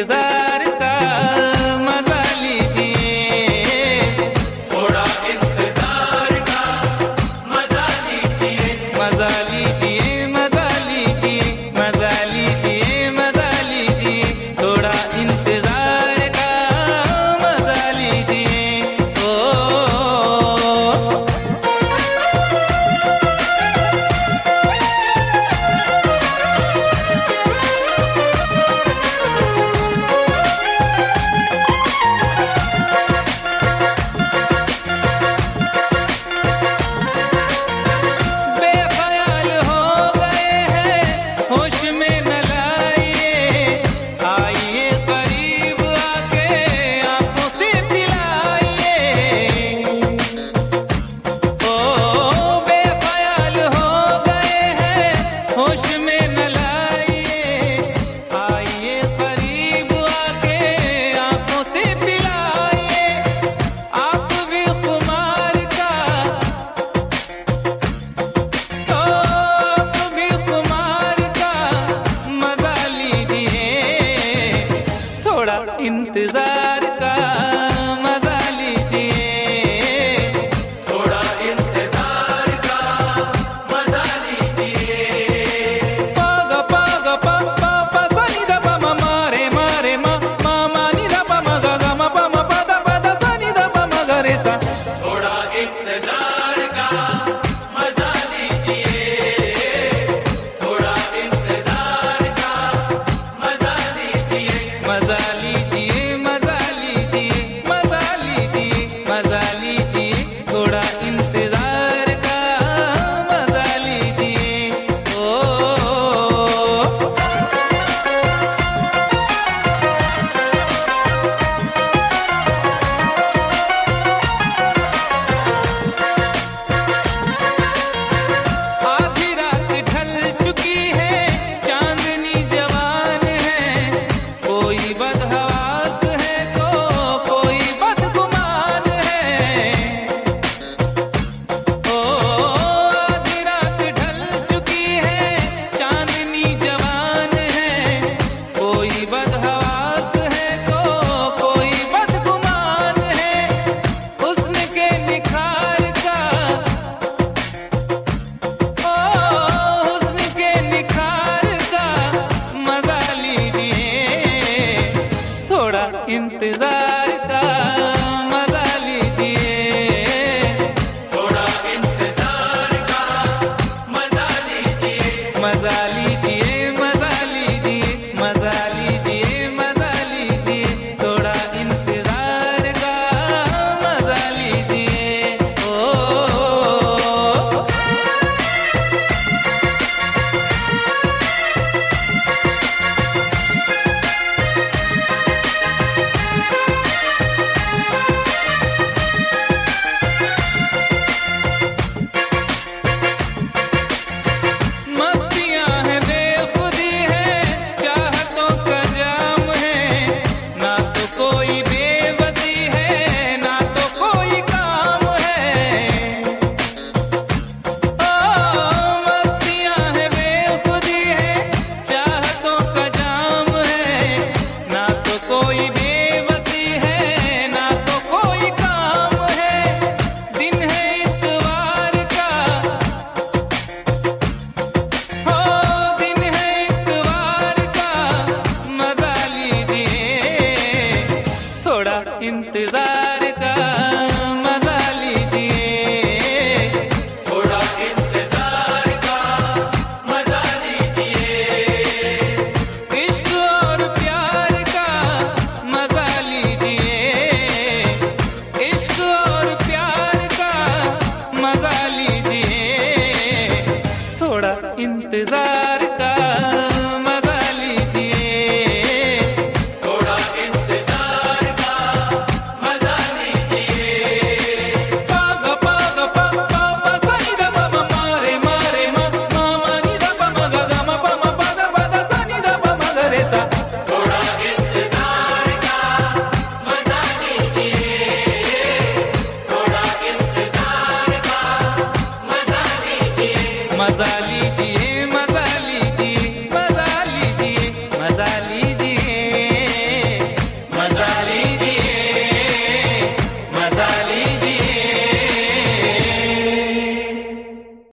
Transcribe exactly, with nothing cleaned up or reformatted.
इंतजार का मजा लीजिए, थोड़ा इंतजार का मजा लीजिए, मजा लीजिए, मजा लीजिए, मजा लीजिए, मजा लीजिए, थोड़ा इंतजार का मजा लीजिए। ओ बेख्याल हो गए हैं, होश में न लाइए, आइए करीब आके आंखों से पिलाइए। ओ बेख्याल हो गए हैं, होश में न लाइए, आइए करीब आके आंखों से पिलाइए। आप भी खुमार का, तो आप भी खुमार का मजा लीजिए, थोड़ा इंतजार का मजा लीजिए, थोड़ा इंतजार का मजा लीजिए। पागा पागा पा पा पा सा नि धा पा मा मा रे मा रे मा मा मा नि धा पा मा गा गा मा पा मा पा धा पा धा सा नि धा पा मा गा रे सा। थोड़ा इंतजार का मजा लीजिए, थोड़ा इंतजार का मजा लीजिए, मजा लीजिए, मजा लीजिए, मजा लीजिए, मजा लीजिए, थोड़ा इंतजार का मजा लीजिए। ओ आधी रात ढल चुकी है, चांदनी जवान है, कोई बदहवास है तो कोई बदगुमान है। ओ आधी रात ढल चुकी है, चांदनी जवान है, कोई बदहवास है तो कोई बदगुमान है। हुस्न के निखार का, ओ हुस्न के निखार का मजा लीजिए, थोड़ा इंतजार का मजा लीजिए, थोड़ा इंतजार का मजा लीजिए, मजा लीजिए, मजा लीजिए, मजा लीजिए, मजा लीजिए, थोड़ा इंतजार का मजा लीजिए। ओ मस्तियां हैं, बेखुदी है, चाहतों का जाम है, ना तो कोई बेबसी है, ना तो कोई काम है। ओ मस्तियां हैं, बेखुदी है, चाहतों का जाम है, ना तो कोई बेबसी है, ना तो कोई काम है। दिन है इतवार का, हो दिन है इतवार का मजा लीजिए, थोड़ा इंतजार का मजा लीजिए, थोड़ा इंतजार का मजा लीजिए। इश्क और प्यार का मजा लीजिए, इश्क और प्यार का मजा लीजिए, थोड़ा इंतजार का